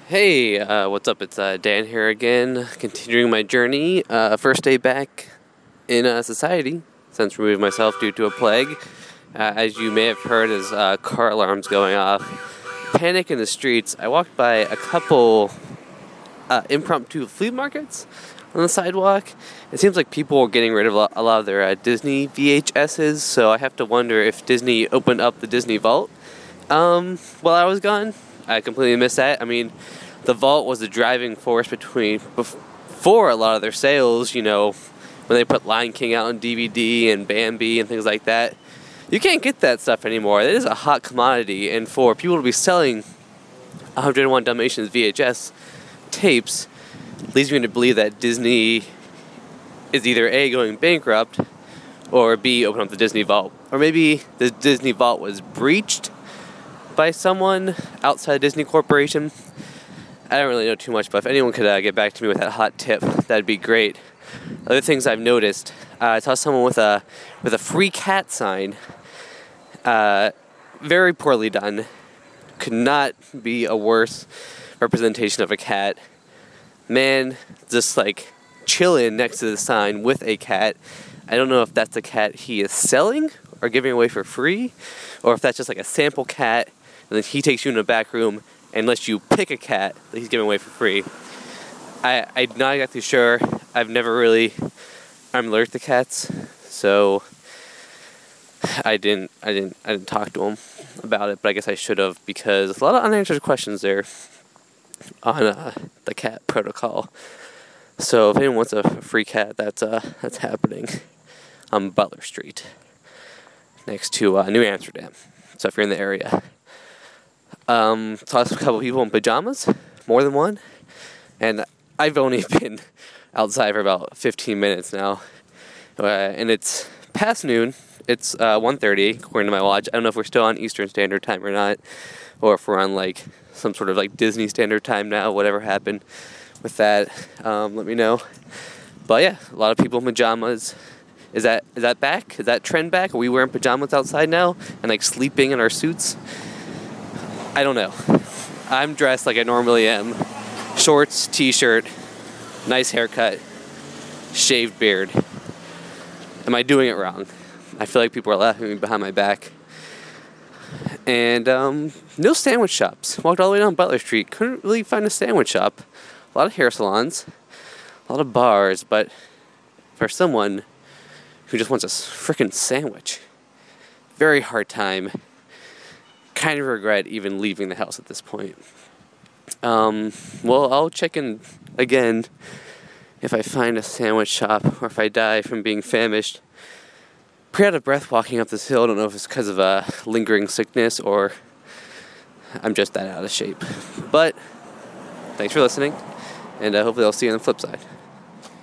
Hey, what's up? It's Dan here again, continuing my journey. First day back in society since removing myself due to a plague. As you may have heard, as car alarms going off, panic in the streets. I walked by a couple impromptu flea markets on the sidewalk. It seems like people are getting rid of a lot of their Disney VHSs, so I have to wonder if Disney opened up the Disney Vault while I was gone. I completely missed that. I mean, the Vault was the driving force before a lot of their sales, when they put Lion King out on DVD and Bambi and things like that. You can't get that stuff anymore. It is a hot commodity, and for people to be selling 101 Dalmatians VHS tapes leads me to believe that Disney is either A, going bankrupt, or B, open up the Disney Vault. Or maybe the Disney Vault was breached by someone outside Disney Corporation. I don't really know too much, but if anyone could get back to me with that hot tip, that'd be great. Other things I've noticed, I saw someone with a free cat sign. Very poorly done. Could not be a worse representation of a cat. Man, just like chilling next to the sign with a cat. I don't know if that's the cat he is selling or giving away for free, or if that's just like a sample cat, and then he takes you in the back room and lets you pick a cat that he's giving away for free. I'm not exactly sure. I've never really I'm allergic to cats, so I didn't talk to him about it, but I guess I should have, because there's a lot of unanswered questions there on the cat protocol. So if anyone wants a free cat, that's happening on Butler Street, next to New Amsterdam. So if you're in the area, saw a couple people in pajamas, more than one, and I've only been outside for about 15 minutes now, and it's past noon. It's 1:30 according to my watch. I don't know if we're still on Eastern Standard Time or not, or if we're on like some sort of like Disney Standard Time now. Whatever happened with that, let me know. But yeah, a lot of people in pajamas. Is that back? Is that trend back? Are we wearing pajamas outside now and like sleeping in our suits? I don't know. I'm dressed like I normally am. Shorts, t-shirt, nice haircut, shaved beard. Am I doing it wrong? I feel like people are laughing at me behind my back. And no sandwich shops. Walked all the way down Butler Street. Couldn't really find a sandwich shop. A lot of hair salons. A lot of bars. But for someone who just wants a frickin' sandwich, very hard time. Kind of regret even leaving the house at this point. Well, I'll check in again if I find a sandwich shop or if I die from being famished. Pretty out of breath walking up this hill. I don't know if it's because of a lingering sickness or I'm just that out of shape. But thanks for listening, and hopefully I'll see you on the flip side.